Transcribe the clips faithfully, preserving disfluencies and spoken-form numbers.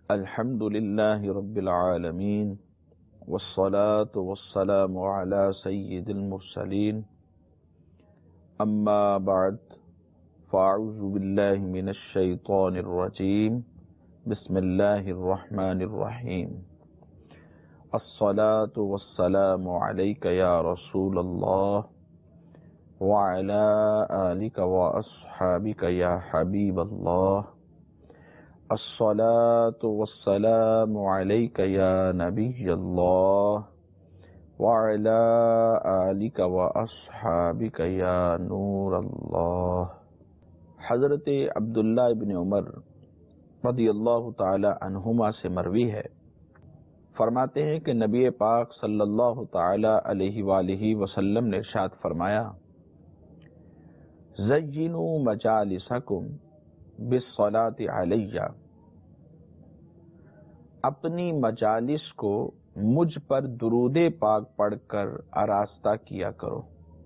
الحمد لله رب العالمين والصلاة والسلام على سيد المرسلين أما بعد فأعوذ بالله من الشيطان الرجيم بسم الله الرحمن الرحيم الصلاة والسلام عليك يا رسول الله وعلى آلك وأصحابك يا حبيب الله الصلاة والسلام عليك يا نبي الله وعلى آلك وأصحابك يا نور الله۔ حضرت عبداللہ ابن عمر رضی اللہ تعالی عنہما سے مروی ہے، فرماتے ہیں کہ نبی پاک صلی اللہ تعالی علیہ وآلہ وسلم نے ارشاد فرمایا، زینوا مجالسکم بالصلاة علیہ، اپنی مجالس کو مجھ پر درود پاک پڑھ کر آراستہ کیا کرو۔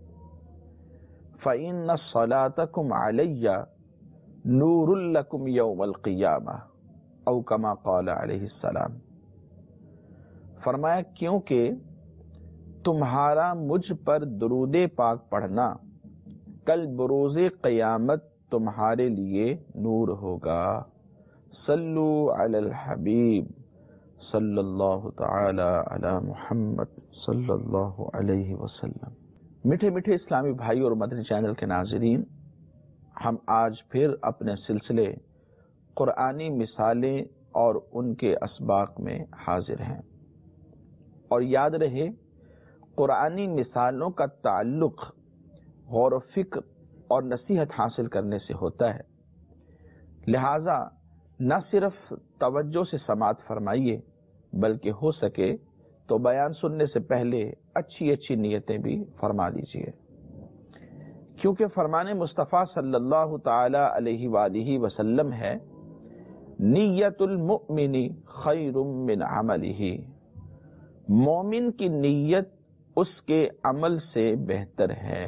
فإن صلاتکم علی نور لکم یوم القیامہ او کما قال علیہ السلام، فرمایا کیونکہ تمہارا مجھ پر درود پاک پڑھنا کل بروز قیامت تمہارے لیے نور ہوگا۔ صلو علی الحبیب صلی اللہ تعالی علی محمد صلی اللہ علیہ وسلم۔ میٹھے میٹھے اسلامی بھائی اور مدنی چینل کے ناظرین، ہم آج پھر اپنے سلسلے قرآنی مثالیں اور ان کے اسباق میں حاضر ہیں، اور یاد رہے قرآنی مثالوں کا تعلق غور و فکر اور نصیحت حاصل کرنے سے ہوتا ہے، لہذا نہ صرف توجہ سے سماعت فرمائیے بلکہ ہو سکے تو بیان سننے سے پہلے اچھی اچھی نیتیں بھی فرما دیجیے، کیونکہ فرمان مصطفیٰ صلی اللہ تعالی علیہ وآلہ وسلم ہے، نیت المؤمن خیر من عملہ، مومن کی نیت اس کے عمل سے بہتر ہے۔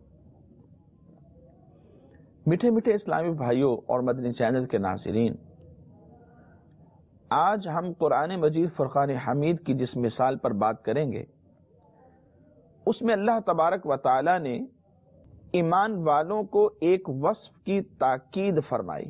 میٹھے میٹھے اسلامی بھائیوں اور مدنی چینل کے ناظرین، آج ہم قرآن مجید فرقان حمید کی جس مثال پر بات کریں گے، اس میں اللہ تبارک و تعالی نے ایمان والوں کو ایک وصف کی تاکید فرمائی۔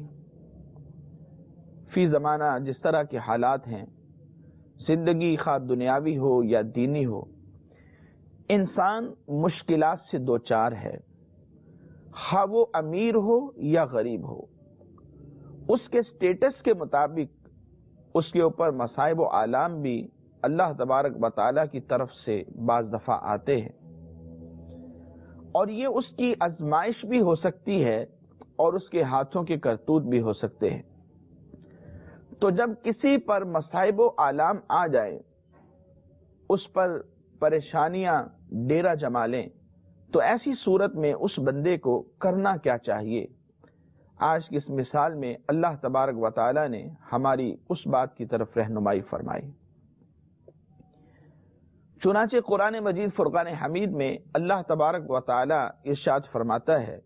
فی زمانہ جس طرح کے حالات ہیں، زندگی خواہ دنیاوی ہو یا دینی ہو، انسان مشکلات سے دوچار ہے، خواہ وہ امیر ہو یا غریب ہو، اس کے سٹیٹس کے مطابق اس کے اوپر مصائب و آلام بھی اللہ تبارک و تعالی کی طرف سے بعض دفعہ آتے ہیں، اور یہ اس کی آزمائش بھی ہو سکتی ہے اور اس کے ہاتھوں کے کرتوت بھی ہو سکتے ہیں۔ تو جب کسی پر مصائب و آلام آ جائے، اس پر پریشانیاں ڈیرا جما لیں، تو ایسی صورت میں اس بندے کو کرنا کیا چاہیے؟ آج کی اس مثال میں اللہ تبارک و تعالی نے ہماری اس بات کی طرف رہنمائی فرمائی۔ چنانچہ قرآن مجید فرقان حمید میں اللہ تبارک و تعالی ارشاد فرماتا ہے،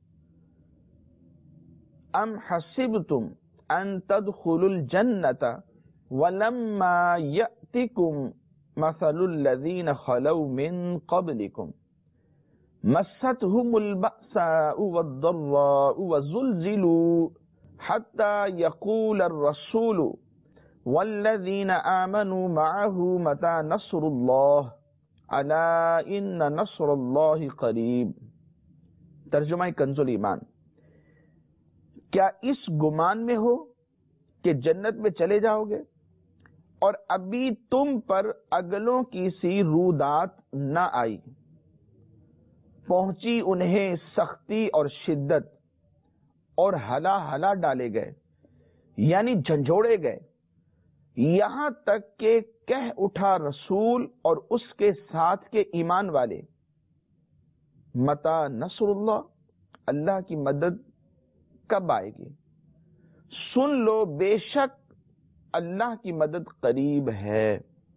ام حسبتم ان تدخلوا الجنة ولما يأتكم مثل الذين خلوا من قبلكم مستهم البأساء والضراء وزلزلوا حتى يقول الرسول والذين آمنوا معه متى نصر الله ألا إن نصر الله قریب۔ ترجمہ کنز الایمان، کیا اس گمان میں ہو کہ جنت میں چلے جاؤ گے اور ابھی تم پر اگلوں کی سی رودات نہ آئی، پہنچی انہیں سختی اور شدت، اور ہلا ہلا ڈالے گئے یعنی جھنجھوڑے گئے، یہاں تک کہ کہہ اٹھا رسول اور اس کے ساتھ کے ایمان والے، متی نصر اللہ، اللہ کی مدد کب آئے گی؟ سن لو بے شک اللہ کی مدد قریب ہے۔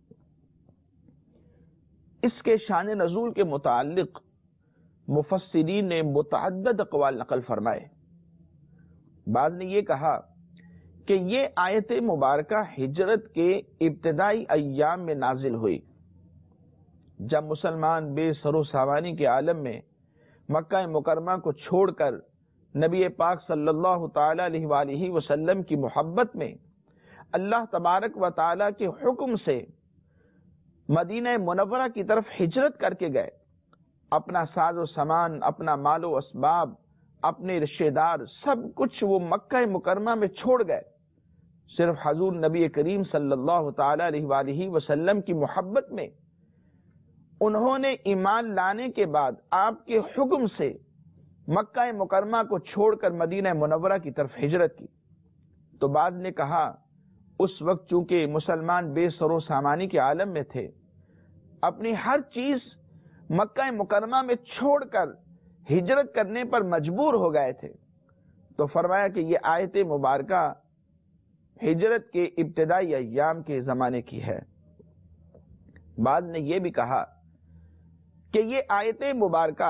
اس کے شان نزول کے متعلق مفسرین نے متعدد اقوال نقل فرمائے۔ بعض نے یہ کہا کہ یہ آیت مبارکہ ہجرت کے ابتدائی ایام میں نازل ہوئی، جب مسلمان بے سر و سامانی کے عالم میں مکہ مکرمہ کو چھوڑ کر نبی پاک صلی اللہ تعالی علیہ وآلہ وسلم کی محبت میں اللہ تبارک و تعالی کے حکم سے مدینہ منورہ کی طرف ہجرت کر کے گئے، اپنا ساز و سامان، اپنا مال و اسباب، اپنے رشتہ دار، سب کچھ وہ مکہ مکرمہ میں چھوڑ گئے، صرف حضور نبی کریم صلی اللہ تعالی علیہ وآلہ وسلم کی محبت میں انہوں نے ایمان لانے کے بعد آپ کے حکم سے مکہ مکرمہ کو چھوڑ کر مدینہ منورہ کی طرف ہجرت کی۔ تو بعد نے کہا اس وقت چونکہ مسلمان بے سر و سامانی کے عالم میں تھے، اپنی ہر چیز مکہ مکرمہ میں چھوڑ کر ہجرت کرنے پر مجبور ہو گئے تھے، تو فرمایا کہ یہ آیت مبارکہ ہجرت کے ابتدائی ایام کے زمانے کی ہے۔ بعد نے یہ بھی کہا کہ یہ آیت مبارکہ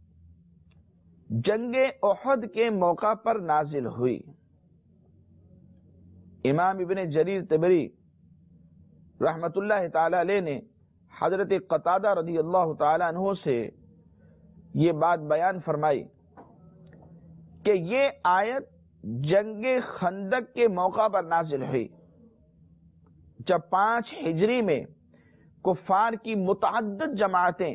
جنگ احد کے موقع پر نازل ہوئی۔ امام ابن جریر طبری رحمت اللہ تعالی علیہ نے حضرت قتادہ رضی اللہ تعالی عنہ سے یہ بات بیان فرمائی کہ یہ آیت جنگ خندق کے موقع پر نازل ہوئی، جب پانچ ہجری میں کفار کی متعدد جماعتیں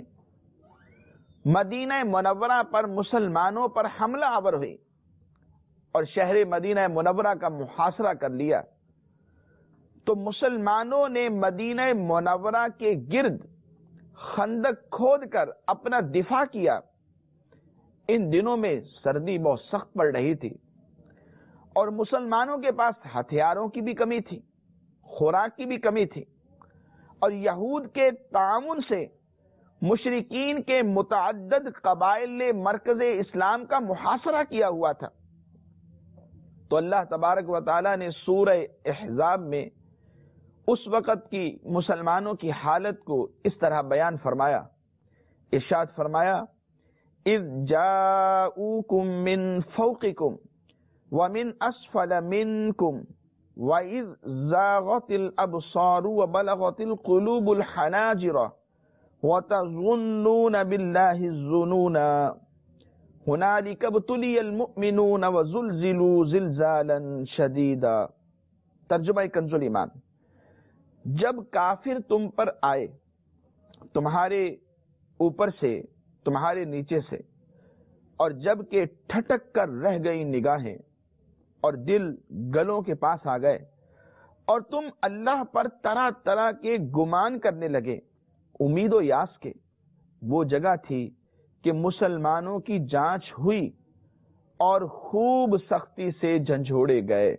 مدینہ منورہ پر مسلمانوں پر حملہ آور ہوئی اور شہر مدینہ منورہ کا محاصرہ کر لیا، تو مسلمانوں نے مدینہ منورہ کے گرد خندق کھود کر اپنا دفاع کیا۔ ان دنوں میں سردی بہت سخت پڑ رہی تھی اور مسلمانوں کے پاس ہتھیاروں کی بھی کمی تھی، خوراک کی بھی کمی تھی، اور یہود کے تعاون سے مشرکین کے متعدد قبائل نے مرکز اسلام کا محاصرہ کیا ہوا تھا۔ تو اللہ تبارک و تعالی نے سورہ احزاب میں اس وقت کی مسلمانوں کی حالت کو اس طرح بیان فرمایا، ارشاد فرمایا اذ جاؤکم من فوقکم ومن اسفل منکم وَإِذْ زَاغَتِ الْأَبْصَارُ وَبَلَغَتِ الْقُلُوبُ الْحَنَاجِرَ وَتَظُنُّونَ بِاللَّهِ الظُّنُونَ هُنَالِكَ ابْتُلِيَ الْمُؤْمِنُونَ وَزُلْزِلُوا زِلْزَالًا شَدِيدًا۔ ترجمہ کنز ایمان۔ جب کافر تم پر آئے، تمہارے اوپر سے، تمہارے نیچے سے، اور جب کہ ٹھٹک کر رہ گئی نگاہیں اور دل گلوں کے پاس آ گئے، اور تم اللہ پر طرح طرح کے گمان کرنے لگے، امید و یاس کے، وہ جگہ تھی کہ مسلمانوں کی جانچ ہوئی اور خوب سختی سے جھنجھوڑے گئے۔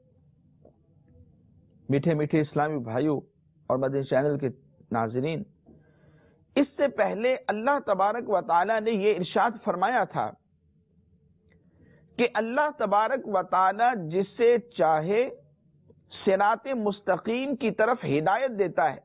میٹھے میٹھے اسلامی بھائیوں اور مدنی چینل کے ناظرین، اس سے پہلے اللہ تبارک و تعالی نے یہ ارشاد فرمایا تھا کہ اللہ تبارک و تعالی جسے چاہے صراط مستقیم کی طرف ہدایت دیتا ہے،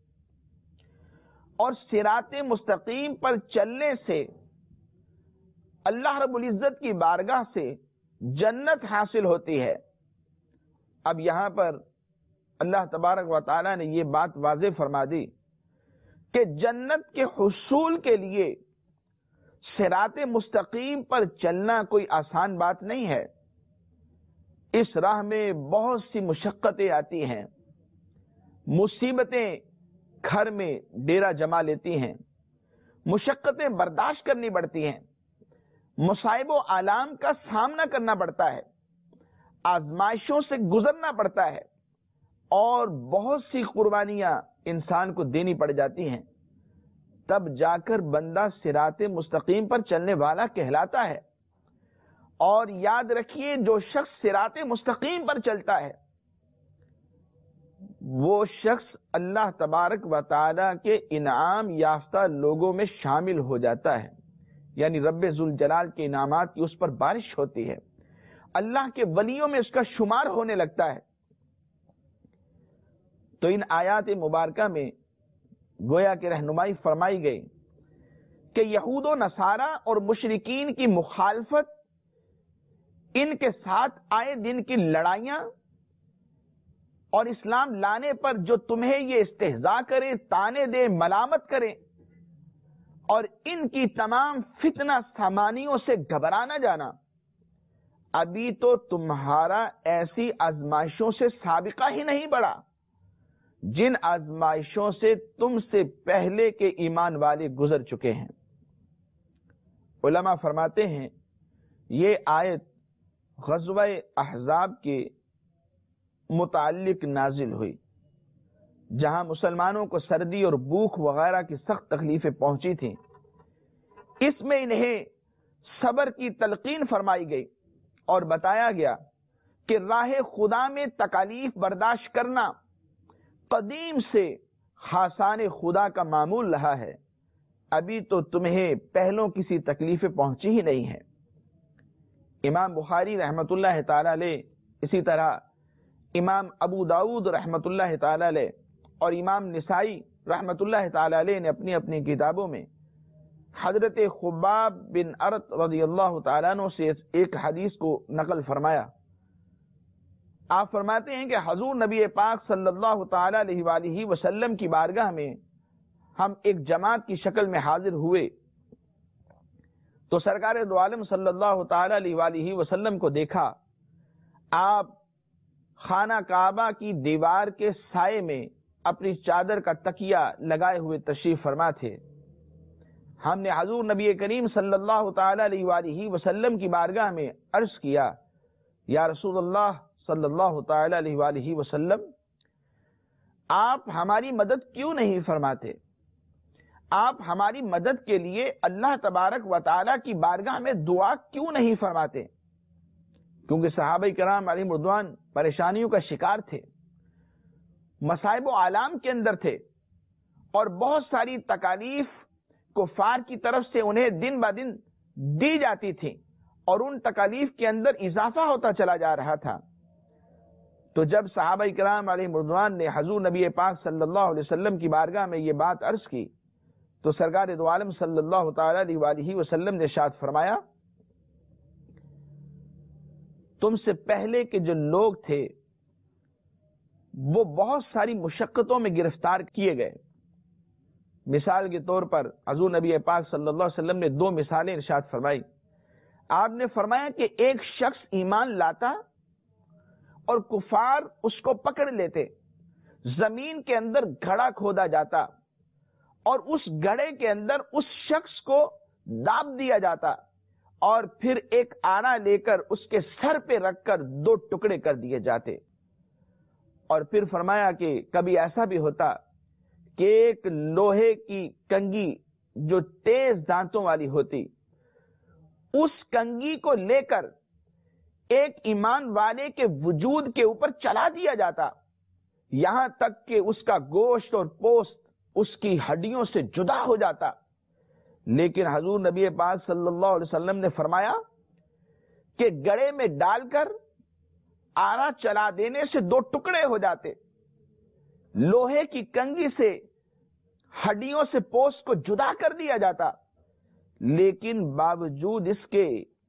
اور صراط مستقیم پر چلنے سے اللہ رب العزت کی بارگاہ سے جنت حاصل ہوتی ہے۔ اب یہاں پر اللہ تبارک و تعالی نے یہ بات واضح فرما دی کہ جنت کے حصول کے لیے صراط مستقیم پر چلنا کوئی آسان بات نہیں ہے۔ اس راہ میں بہت سی مشقتیں آتی ہیں، مصیبتیں گھر میں ڈیرا جما لیتی ہیں، مشقتیں برداشت کرنی پڑتی ہیں، مصائب و آلام کا سامنا کرنا پڑتا ہے، آزمائشوں سے گزرنا پڑتا ہے، اور بہت سی قربانیاں انسان کو دینی پڑ جاتی ہیں، تب جا کر بندہ صراط مستقیم پر چلنے والا کہلاتا ہے۔ اور یاد رکھیے، جو شخص صراط مستقیم پر چلتا ہے وہ شخص اللہ تبارک و تعالی کے انعام یافتہ لوگوں میں شامل ہو جاتا ہے، یعنی رب ذوالجلال کے انعامات کی اس پر بارش ہوتی ہے، اللہ کے ولیوں میں اس کا شمار ہونے لگتا ہے۔ تو ان آیات مبارکہ میں گویا کہ رہنمائی فرمائی گئی کہ یہود و نصارہ اور مشرکین کی مخالفت، ان کے ساتھ آئے دن کی لڑائیاں اور اسلام لانے پر جو تمہیں یہ استہزاء کرے، تانے دے، ملامت کرے، اور ان کی تمام فتنہ سامانیوں سے گھبرا نہ جانا، ابھی تو تمہارا ایسی آزمائشوں سے سابقہ ہی نہیں بڑھا جن آزمائشوں سے تم سے پہلے کے ایمان والے گزر چکے ہیں۔ علماء فرماتے ہیں یہ آیت غزوہ احزاب کے متعلق نازل ہوئی، جہاں مسلمانوں کو سردی اور بھوک وغیرہ کی سخت تکلیفیں پہنچی تھیں۔ اس میں انہیں صبر کی تلقین فرمائی گئی اور بتایا گیا کہ راہ خدا میں تکالیف برداشت کرنا قدیم سے خاصان خدا کا معمول رہا ہے، ابھی تو تمہیں پہلوں کسی تکلیفیں پہنچی ہی نہیں ہے۔ امام بخاری رحمت اللہ تعالی علیہ، اسی طرح امام ابو داود رحمت اللہ تعالی علیہ اور امام نسائی رحمت اللہ تعالی علیہ نے اپنی اپنی کتابوں میں حضرت خباب بن ارت رضی اللہ تعالیٰ عنہ سے ایک حدیث کو نقل فرمایا۔ آپ فرماتے ہیں کہ حضور نبی پاک صلی اللہ تعالی علیہ وآلہ وسلم کی بارگاہ میں ہم ایک جماعت کی شکل میں حاضر ہوئے تو سرکار دو عالم صلی اللہ تعالی علیہ وآلہ وسلم کو دیکھا، آپ خانہ کعبہ کی دیوار کے سائے میں اپنی چادر کا تکیہ لگائے ہوئے تشریف فرما تھے۔ ہم نے حضور نبی کریم صلی اللہ تعالی علیہ وآلہ وسلم کی بارگاہ میں عرض کیا، یا رسول اللہ صلی اللہ تعالی علیہ وآلہ وسلم، آپ ہماری مدد کیوں نہیں فرماتے؟ آپ ہماری مدد کے لیے اللہ تبارک و تعالی کی بارگاہ میں دعا کیوں نہیں فرماتے؟ کیونکہ صحابہ کرام علیہم رضوان پریشانیوں کا شکار تھے، مصائب و آلام کے اندر تھے، اور بہت ساری تکالیف کفار کی طرف سے انہیں دن با دن دی جاتی تھی، اور ان تکالیف کے اندر اضافہ ہوتا چلا جا رہا تھا۔ تو جب صحابہ کرام علیہم رضوان نے حضور نبی پاک صلی اللہ علیہ وسلم کی بارگاہ میں یہ بات عرض کی تو سرکار دو عالم صلی اللہ تعالی علیہ وآلہ وسلم نے ارشاد فرمایا، تم سے پہلے کے جو لوگ تھے وہ بہت ساری مشقتوں میں گرفتار کیے گئے۔ مثال کے طور پر حضور نبی پاک صلی اللہ علیہ وسلم نے دو مثالیں ارشاد فرمائی۔ آپ نے فرمایا کہ ایک شخص ایمان لاتا اور کفار اس کو پکڑ لیتے، زمین کے اندر گھڑا کھودا جاتا اور اس گھڑے کے اندر اس شخص کو داب دیا جاتا، اور پھر ایک آڑا لے کر اس کے سر پہ رکھ کر دو ٹکڑے کر دیے جاتے۔ اور پھر فرمایا کہ کبھی ایسا بھی ہوتا کہ ایک لوہے کی کنگھی جو تیز دانتوں والی ہوتی، اس کنگھی کو لے کر ایک ایمان والے کے وجود کے اوپر چلا دیا جاتا، یہاں تک کہ اس کا گوشت اور پوست اس کی ہڈیوں سے جدا ہو جاتا۔ لیکن حضور نبی پاک صلی اللہ علیہ وسلم نے فرمایا کہ گڑے میں ڈال کر آرا چلا دینے سے دو ٹکڑے ہو جاتے، لوہے کی کنگھی سے ہڈیوں سے پوست کو جدا کر دیا جاتا، لیکن باوجود اس کے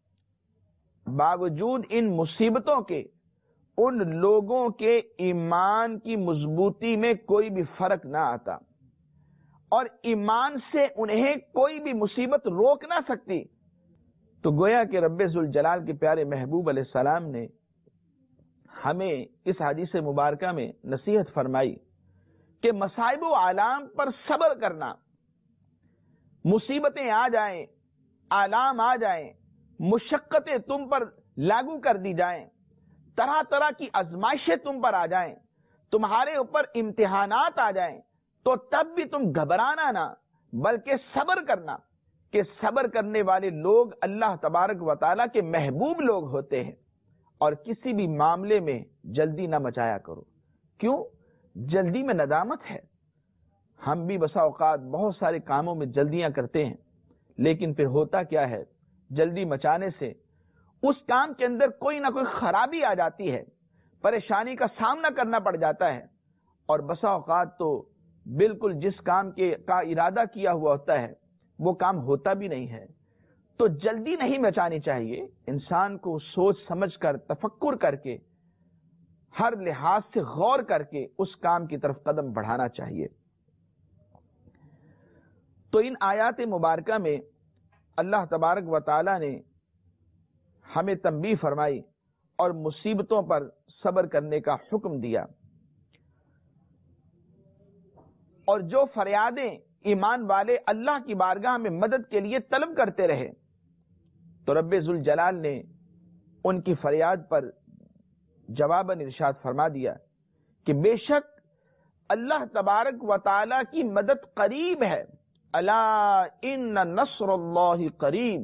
باوجود ان مصیبتوں کے ان لوگوں کے ایمان کی مضبوطی میں کوئی بھی فرق نہ آتا، اور ایمان سے انہیں کوئی بھی مصیبت روک نہ سکتی۔ تو گویا کہ رب ذوالجلال کے پیارے محبوب علیہ السلام نے ہمیں اس حدیث مبارکہ میں نصیحت فرمائی کہ مصائب و آلام پر صبر کرنا، مصیبتیں آ جائیں، آلام آ جائیں، مشقتیں تم پر لاگو کر دی جائیں، طرح طرح کی آزمائشیں تم پر آ جائیں، تمہارے اوپر امتحانات آ جائیں، تو تب بھی تم گھبرانا نہ، بلکہ صبر کرنا، کہ صبر کرنے والے لوگ اللہ تبارک و تعالیٰ کے محبوب لوگ ہوتے ہیں۔ اور کسی بھی معاملے میں جلدی نہ مچایا کرو، کیوں؟ جلدی میں ندامت ہے۔ ہم بھی بسا اوقات بہت سارے کاموں میں جلدیاں کرتے ہیں، لیکن پھر ہوتا کیا ہے، جلدی مچانے سے اس کام کے اندر کوئی نہ کوئی خرابی آ جاتی ہے، پریشانی کا سامنا کرنا پڑ جاتا ہے، اور بسا اوقات تو بالکل جس کام کے کا ارادہ کیا ہوا ہوتا ہے وہ کام ہوتا بھی نہیں ہے۔ تو جلدی نہیں مچانی چاہیے، انسان کو سوچ سمجھ کر تفکر کر کے ہر لحاظ سے غور کر کے اس کام کی طرف قدم بڑھانا چاہیے۔ تو ان آیات مبارکہ میں اللہ تبارک و تعالی نے ہمیں تنبیہ فرمائی اور مصیبتوں پر صبر کرنے کا حکم دیا، اور جو فریادیں ایمان والے اللہ کی بارگاہ میں مدد کے لیے طلب کرتے رہے تو رب ذوالجلال نے ان کی فریاد پر جواباً ارشاد فرما دیا کہ بے شک اللہ تبارک و تعالی کی مدد قریب ہے، الا ان نصر اللہ قریب۔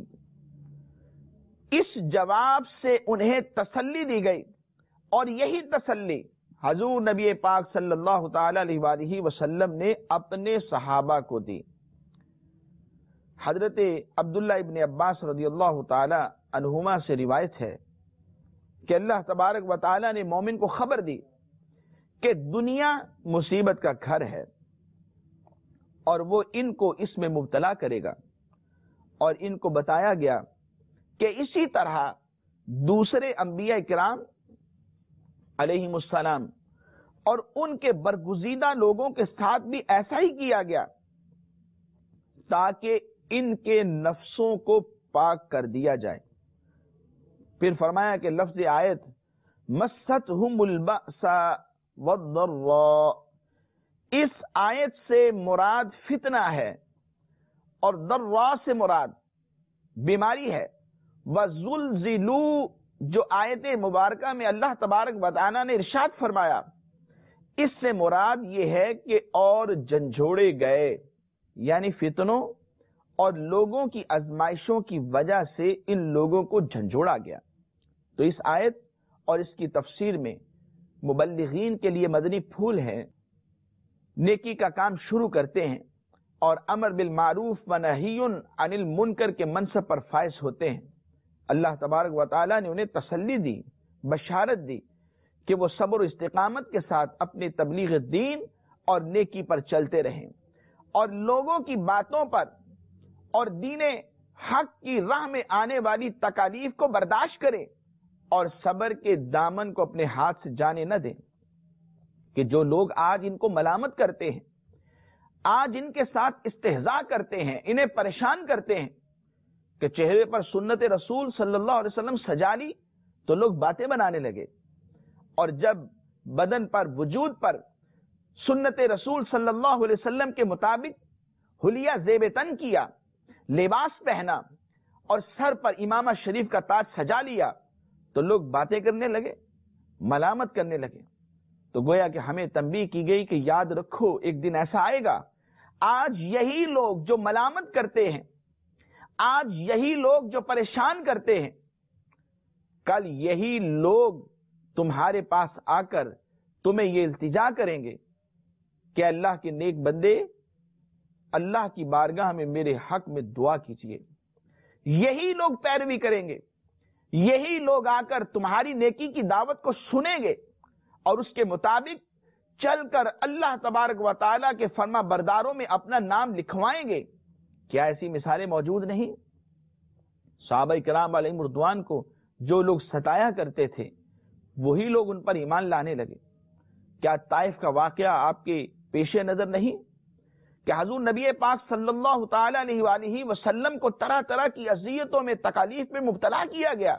اس جواب سے انہیں تسلی دی گئی، اور یہی تسلی حضور نبی پاک صلی اللہ تعالی علیہ وآلہ وسلم نے اپنے صحابہ کو دی۔ حضرت عبداللہ ابن عباس رضی اللہ تعالی عنہما سے روایت ہے کہ اللہ تبارک و تعالی نے مومن کو خبر دی کہ دنیا مصیبت کا گھر ہے اور وہ ان کو اس میں مبتلا کرے گا، اور ان کو بتایا گیا کہ اسی طرح دوسرے انبیاء کرام علیہم السلام اور ان کے برگزیدہ لوگوں کے ساتھ بھی ایسا ہی کیا گیا تاکہ ان کے نفسوں کو پاک کر دیا جائے۔ پھر فرمایا کہ لفظ آیت مستہم البأس والضراء، اس آیت سے مراد فتنہ ہے اور ضراء سے مراد بیماری ہے۔ وَزُلْزِلُوا، جو آیت مبارکہ میں اللہ تبارک و تعالی نے ارشاد فرمایا، اس سے مراد یہ ہے کہ اور جھنجھوڑے گئے، یعنی فتنوں اور لوگوں کی آزمائشوں کی وجہ سے ان لوگوں کو جھنجھوڑا گیا۔ تو اس آیت اور اس کی تفسیر میں مبلغین کے لیے مدنی پھول ہیں، نیکی کا کام شروع کرتے ہیں اور امر بالمعروف و نہی عن المنکر کے منصب پر فائز ہوتے ہیں۔ اللہ تبارک و تعالی نے انہیں تسلی دی، بشارت دی کہ وہ صبر و استقامت کے ساتھ اپنی تبلیغ دین اور نیکی پر چلتے رہیں، اور لوگوں کی باتوں پر اور دین حق کی راہ میں آنے والی تکالیف کو برداشت کریں، اور صبر کے دامن کو اپنے ہاتھ سے جانے نہ دیں۔ کہ جو لوگ آج ان کو ملامت کرتے ہیں، آج ان کے ساتھ استہزاء کرتے ہیں، انہیں پریشان کرتے ہیں کہ چہرے پر سنت رسول صلی اللہ علیہ وسلم سجا لی تو لوگ باتیں بنانے لگے، اور جب بدن پر وجود پر سنت رسول صلی اللہ علیہ وسلم کے مطابق حلیہ زیب تن کیا، لباس پہنا اور سر پر امامہ شریف کا تاج سجا لیا تو لوگ باتیں کرنے لگے، ملامت کرنے لگے۔ تو گویا کہ ہمیں تنبیہ کی گئی کہ یاد رکھو ایک دن ایسا آئے گا، آج یہی لوگ جو ملامت کرتے ہیں، آج یہی لوگ جو پریشان کرتے ہیں، کل یہی لوگ تمہارے پاس آ کر تمہیں یہ التجا کریں گے کہ اللہ کے نیک بندے، اللہ کی بارگاہ میں میرے حق میں دعا کیجیے۔ یہی لوگ پیروی کریں گے، یہی لوگ آ کر تمہاری نیکی کی دعوت کو سنیں گے اور اس کے مطابق چل کر اللہ تبارک و تعالیٰ کے فرما برداروں میں اپنا نام لکھوائیں گے۔ کیا ایسی مثالیں موجود نہیں؟ صحابہ کرام علیہم رضوان کو جو لوگ ستایا کرتے تھے وہی لوگ ان پر ایمان لانے لگے۔ کیا طائف کا واقعہ آپ کے پیش نظر نہیں کہ حضور نبی پاک صلی اللہ تعالی علیہ وآلہ وسلم کو طرح طرح کی اذیتوں میں، تکالیف میں مبتلا کیا گیا،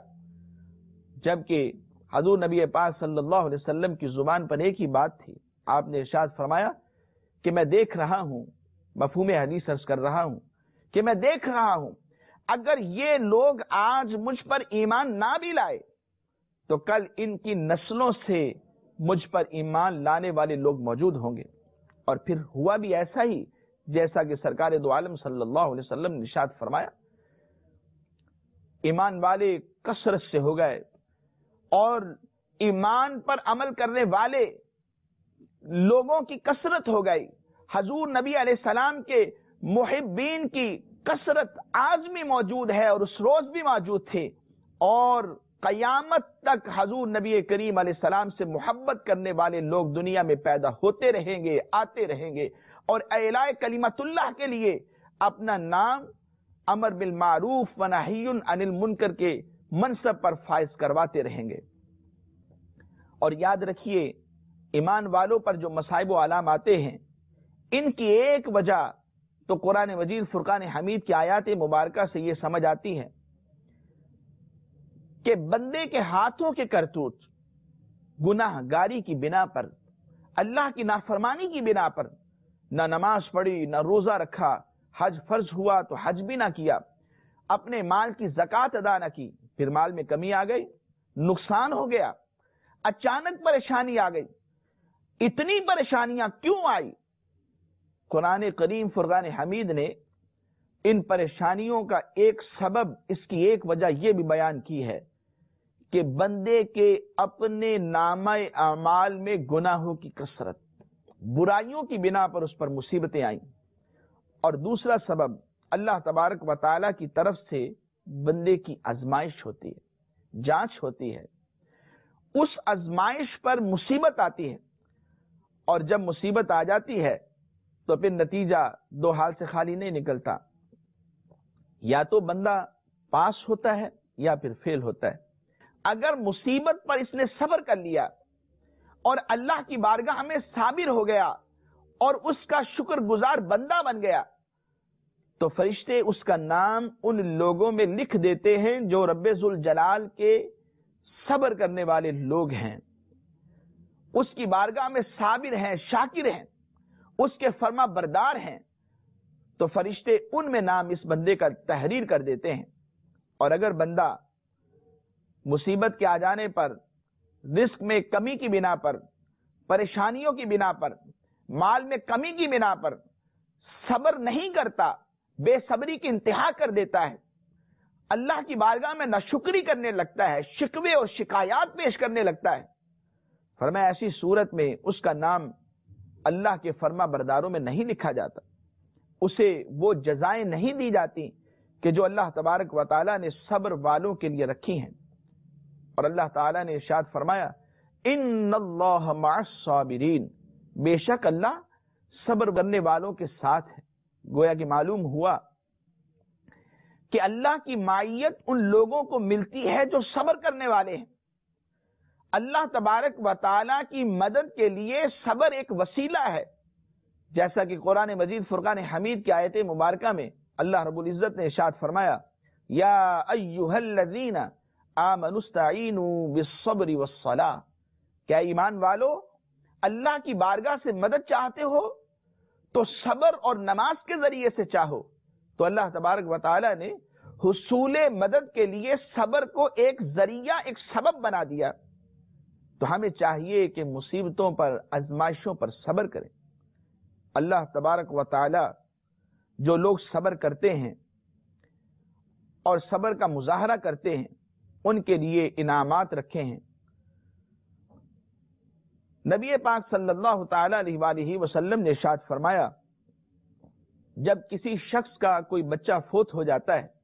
جبکہ حضور نبی پاک صلی اللہ علیہ وسلم کی زبان پر ایک ہی بات تھی۔ آپ نے ارشاد فرمایا کہ میں دیکھ رہا ہوں، مفہوم حدیث عرض کر رہا ہوں کہ میں دیکھ رہا ہوں اگر یہ لوگ آج مجھ پر ایمان نہ بھی لائے تو کل ان کی نسلوں سے مجھ پر ایمان لانے والے لوگ موجود ہوں گے۔ اور پھر ہوا بھی ایسا ہی جیسا کہ سرکار دو عالم صلی اللہ علیہ وسلم نے ارشاد فرمایا، ایمان والے کثرت سے ہو گئے اور ایمان پر عمل کرنے والے لوگوں کی کثرت ہو گئی۔ حضور نبی علیہ السلام کے محبین کی کثرت آج بھی موجود ہے اور اس روز بھی موجود تھے، اور قیامت تک حضور نبی کریم علیہ السلام سے محبت کرنے والے لوگ دنیا میں پیدا ہوتے رہیں گے، آتے رہیں گے، اور اعلاء کلمت اللہ کے لیے اپنا نام امر بالمعروف و نہی عن المنکر کے منصب پر فائز کرواتے رہیں گے۔ اور یاد رکھیے ایمان والوں پر جو مصائب و آلام آتے ہیں ان کی ایک وجہ تو قرآن مجید فرقان حمید کی آیات مبارکہ سے یہ سمجھ آتی ہے کہ بندے کے ہاتھوں کے کرتوت گناہ گاری کی بنا پر، اللہ کی نافرمانی کی بنا پر، نہ نماز پڑھی، نہ روزہ رکھا، حج فرض ہوا تو حج بھی نہ کیا، اپنے مال کی زکوٰۃ ادا نہ کی، پھر مال میں کمی آ گئی، نقصان ہو گیا، اچانک پریشانی آ گئی۔ اتنی پریشانیاں کیوں آئی؟ قرآن کریم فرقان حمید نے ان پریشانیوں کا ایک سبب، اس کی ایک وجہ یہ بھی بیان کی ہے کہ بندے کے اپنے نامہ اعمال میں گناہوں کی کثرت، برائیوں کی بنا پر اس پر مصیبتیں آئیں۔ اور دوسرا سبب اللہ تبارک و تعالی کی طرف سے بندے کی آزمائش ہوتی ہے، جانچ ہوتی ہے، اس آزمائش پر مصیبت آتی ہے، اور جب مصیبت آ جاتی ہے تو پھر نتیجہ دو حال سے خالی نہیں نکلتا، یا تو بندہ پاس ہوتا ہے یا پھر فیل ہوتا ہے۔ اگر مصیبت پر اس نے صبر کر لیا اور اللہ کی بارگاہ میں صابر ہو گیا اور اس کا شکر گزار بندہ بن گیا تو فرشتے اس کا نام ان لوگوں میں لکھ دیتے ہیں جو رب ذوالجلال کے صبر کرنے والے لوگ ہیں، اس کی بارگاہ میں صابر ہیں، شاکر ہیں، اس کے فرما بردار ہیں، تو فرشتے ان میں نام اس بندے کا تحریر کر دیتے ہیں۔ اور اگر بندہ مصیبت کے آ جانے پر، رزق میں کمی کی بنا پر، پریشانیوں کی بنا پر، مال میں کمی کی بنا پر صبر نہیں کرتا، بے صبری کی انتہا کر دیتا ہے، اللہ کی بارگاہ میں ناشکری کرنے لگتا ہے، شکوے اور شکایات پیش کرنے لگتا ہے، فرمایا ایسی صورت میں اس کا نام اللہ کے فرما برداروں میں نہیں لکھا جاتا، اسے وہ جزائیں نہیں دی جاتی کہ جو اللہ تبارک و تعالیٰ نے صبر والوں کے لیے رکھی ہیں۔ اور اللہ تعالیٰ نے ارشاد فرمایا ان اللہ مع الصابرین، بے شک اللہ صبر کرنے والوں کے ساتھ ہے۔ گویا کہ معلوم ہوا کہ اللہ کی معیت ان لوگوں کو ملتی ہے جو صبر کرنے والے ہیں۔ اللہ تبارک و تعالیٰ کی مدد کے لیے صبر ایک وسیلہ ہے، جیسا کہ قرآن مجید فرقان حمید کی آیت مبارکہ میں اللہ رب العزت نے ارشاد فرمایا یا ایھا الذین آمنوا استعینوا بالصبر والصلاۃ، کیا ایمان والو اللہ کی بارگاہ سے مدد چاہتے ہو تو صبر اور نماز کے ذریعے سے چاہو۔ تو اللہ تبارک و تعالیٰ نے حصول مدد کے لیے صبر کو ایک ذریعہ، ایک سبب بنا دیا۔ تو ہمیں چاہیے کہ مصیبتوں پر، آزمائشوں پر صبر کریں۔ اللہ تبارک و تعالی جو لوگ صبر کرتے ہیں اور صبر کا مظاہرہ کرتے ہیں ان کے لیے انعامات رکھے ہیں۔ نبی پاک صلی اللہ تعالی علیہ وآلہ وسلم نے ارشاد فرمایا جب کسی شخص کا کوئی بچہ فوت ہو جاتا ہے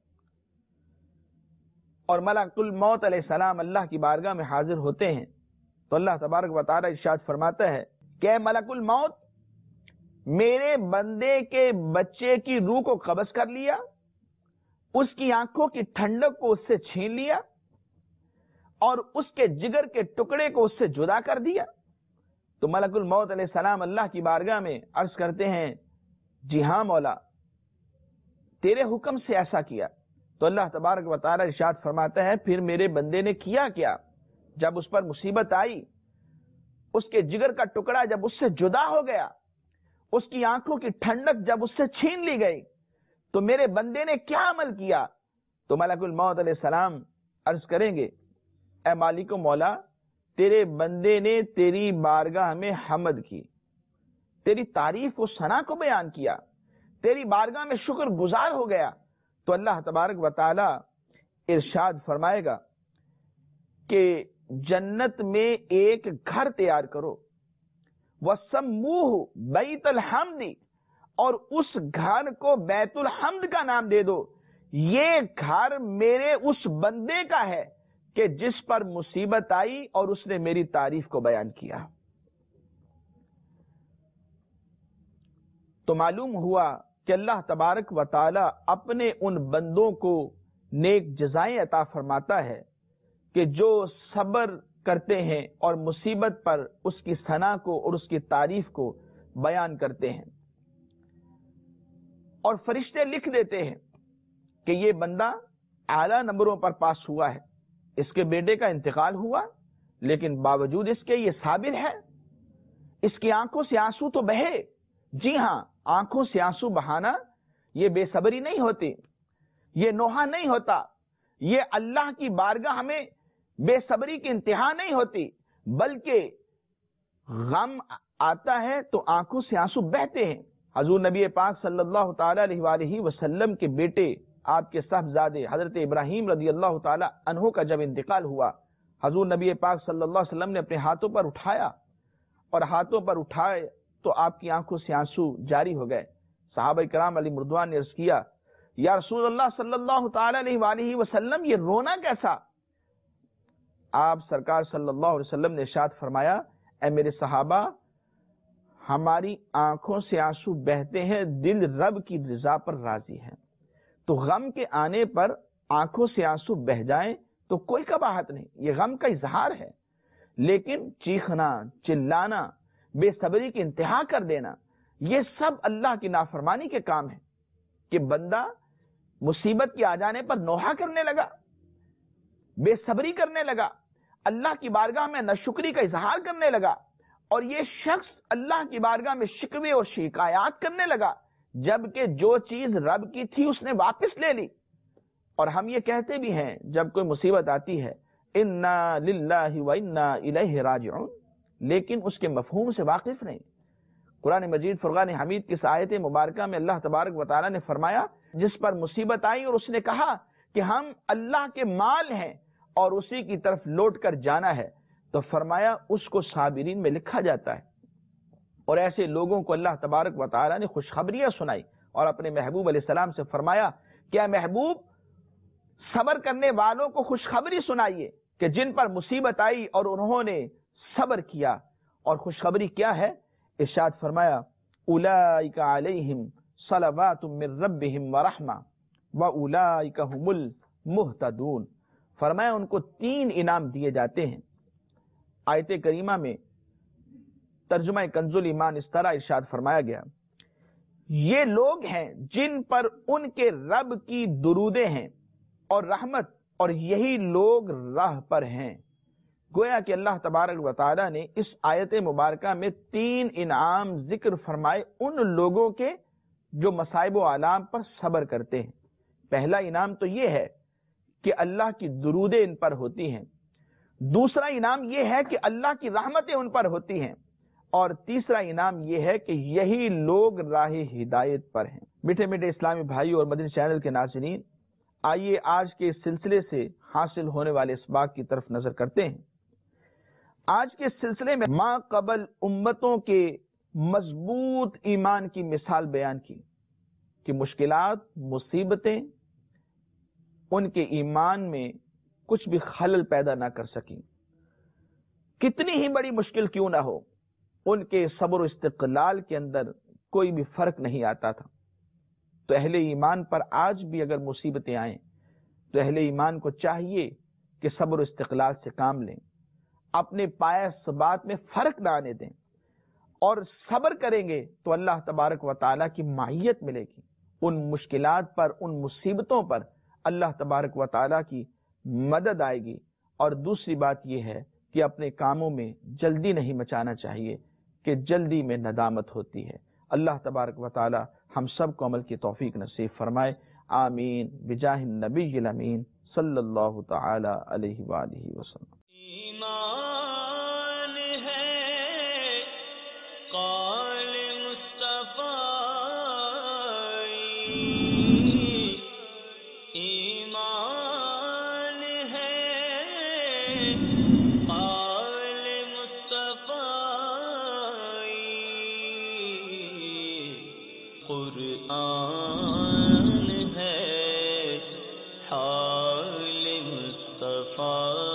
اور ملک الموت علیہ السلام اللہ کی بارگاہ میں حاضر ہوتے ہیں تو اللہ تبارک و تعالی ارشاد فرماتا ہے کہ ملک الموت، میرے بندے کے بچے کی روح کو قبض کر لیا، اس کی آنکھوں کی ٹھنڈک کو اس سے چھین لیا اور اس کے جگر کے ٹکڑے کو اس سے جدا کر دیا۔ تو ملک الموت علیہ السلام اللہ کی بارگاہ میں عرض کرتے ہیں جی ہاں مولا، تیرے حکم سے ایسا کیا۔ تو اللہ تبارک و تعالی ارشاد فرماتا ہے پھر میرے بندے نے کیا کیا؟ جب اس پر مصیبت آئی، اس کے جگر کا ٹکڑا جب اس سے جدا ہو گیا، اس کی آنکھوں کی ٹھنڈک جب اس سے چھین لی گئی تو میرے بندے نے کیا عمل کیا؟ تو ملک الموت علیہ السلام عرض کریں گے اے مالک و مولا، تیرے بندے نے تیری بارگاہ میں حمد کی، تیری تعریف و ثنا کو بیان کیا، تیری بارگاہ میں شکر گزار ہو گیا۔ تو اللہ تبارک و تعالی ارشاد فرمائے گا کہ جنت میں ایک گھر تیار کرو، وَسَمُّوهُ بَيْتَ الْحَمْدِ، اور اس گھر کو بیت الحمد کا نام دے دو، یہ گھر میرے اس بندے کا ہے کہ جس پر مصیبت آئی اور اس نے میری تعریف کو بیان کیا۔ تو معلوم ہوا کہ اللہ تبارک و تعالی اپنے ان بندوں کو نیک جزائیں عطا فرماتا ہے کہ جو صبر کرتے ہیں اور مصیبت پر اس کی ثنا کو اور اس کی تعریف کو بیان کرتے ہیں، اور فرشتے لکھ دیتے ہیں کہ یہ بندہ اعلیٰ نمبروں پر پاس ہوا ہے، اس کے بیٹے کا انتقال ہوا لیکن باوجود اس کے یہ صابر ہے، اس کی آنکھوں سے آنسو تو بہے۔ جی ہاں، آنکھوں سے آنسو بہانا یہ بے صبری نہیں ہوتی، یہ نوحہ نہیں ہوتا، یہ اللہ کی بارگاہ میں بے صبری کی انتہا نہیں ہوتی، بلکہ غم آتا ہے تو آنکھوں سے آنسو بہتے ہیں۔ حضور نبی پاک صلی اللہ تعالی علیہ وآلہ وسلم کے بیٹے آپ کے صاحبزادے حضرت ابراہیم رضی اللہ تعالی عنہ کا جب انتقال ہوا، حضور نبی پاک صلی اللہ علیہ وسلم نے اپنے ہاتھوں پر اٹھایا اور ہاتھوں پر اٹھائے تو آپ کی آنکھوں سے آنسو جاری ہو گئے۔ صحابہ کرام علی مردوان نے عرض کیا، یا رسول اللہ صلی اللہ تعالی علیہ وآلہ وسلم، یہ رونا کیسا؟ آپ سرکار صلی اللہ علیہ وسلم نے ارشاد فرمایا، اے میرے صحابہ، ہماری آنکھوں سے آنسو بہتے ہیں، دل رب کی رضا پر راضی ہے، تو غم کے آنے پر آنکھوں سے آنسو بہ جائیں تو کوئی قباحت نہیں، یہ غم کا اظہار ہے، لیکن چیخنا، چلانا، بے صبری کی انتہا کر دینا، یہ سب اللہ کی نافرمانی کے کام ہیں کہ بندہ مصیبت کے آ جانے پر نوحہ کرنے لگا، بے صبری کرنے لگا، اللہ کی بارگاہ میں ناشکری کا اظہار کرنے لگا، اور یہ شخص اللہ کی بارگاہ میں شکوے اور شکایات کرنے لگا، جبکہ جو چیز رب کی تھی اس نے واپس لے لی۔ اور ہم یہ کہتے بھی ہیں جب کوئی مصیبت آتی ہے، انا للہ و انا الیہ راجعون، لیکن اس کے مفہوم سے واقف نہیں۔ قرآن مجید فرقان حمید کی آیت مبارکہ میں اللہ تبارک و تعالی نے فرمایا، جس پر مصیبت آئی اور اس نے کہا کہ ہم اللہ کے مال ہیں اور اسی کی طرف لوٹ کر جانا ہے، تو فرمایا اس کو صابرین میں لکھا جاتا ہے۔ اور ایسے لوگوں کو اللہ تبارک و تعالی نے خوشخبریاں سنائی اور اپنے محبوب علیہ السلام سے فرمایا کہ اے محبوب، صبر کرنے والوں کو خوشخبری سنائیے کہ جن پر مصیبت آئی اور انہوں نے صبر کیا۔ اور خوشخبری کیا ہے؟ ارشاد فرمایا، اولئک علیہم صلوات من ربہم ورحمہ واولئک ھم المہتدون۔ فرمایا ان کو تین انعام دیے جاتے ہیں۔ آیت کریمہ میں ترجمہ کنز الایمان اس طرح ارشاد فرمایا گیا، یہ لوگ ہیں جن پر ان کے رب کی درودیں ہیں اور رحمت، اور یہی لوگ راہ پر ہیں۔ گویا کہ اللہ تبارک و تعالی نے اس آیت مبارکہ میں تین انعام ذکر فرمائے ان لوگوں کے جو مصائب و آلام پر صبر کرتے ہیں۔ پہلا انعام تو یہ ہے کہ اللہ کی درودیں ان پر ہوتی ہیں، دوسرا انعام یہ ہے کہ اللہ کی رحمتیں ان پر ہوتی ہیں، اور تیسرا انعام یہ ہے کہ یہی لوگ راہ ہدایت پر ہیں۔ میٹھے میٹھے اسلامی بھائی اور مدنی چینل کے ناظرین، آئیے آج کے اس سلسلے سے حاصل ہونے والے اسباق کی طرف نظر کرتے ہیں۔ آج کے سلسلے میں ما قبل امتوں کے مضبوط ایمان کی مثال بیان کی کہ مشکلات، مصیبتیں ان کے ایمان میں کچھ بھی خلل پیدا نہ کر سکیں، کتنی ہی بڑی مشکل کیوں نہ ہو، ان کے صبر و استقلال کے اندر کوئی بھی فرق نہیں آتا تھا۔ تو اہل ایمان پر آج بھی اگر مصیبتیں آئیں تو اہل ایمان کو چاہیے کہ صبر و استقلال سے کام لیں، اپنے پائے ثبات میں فرق نہ آنے دیں، اور صبر کریں گے تو اللہ تبارک و تعالیٰ کی معیت ملے گی۔ ان مشکلات پر، ان مصیبتوں پر اللہ تبارک و تعالیٰ کی مدد آئے گی۔ اور دوسری بات یہ ہے کہ اپنے کاموں میں جلدی نہیں مچانا چاہیے کہ جلدی میں ندامت ہوتی ہے۔ اللہ تبارک و تعالی ہم سب کو عمل کی توفیق نصیب فرمائے، آمین، بجاہ النبی الامین صلی اللہ تعالی علیہ وآلہ وسلم۔ ایمان ہے قول مصطفیٰ، ایمان ہے قول مصطفیٰ، قرآن ہے حال مصطفیٰ۔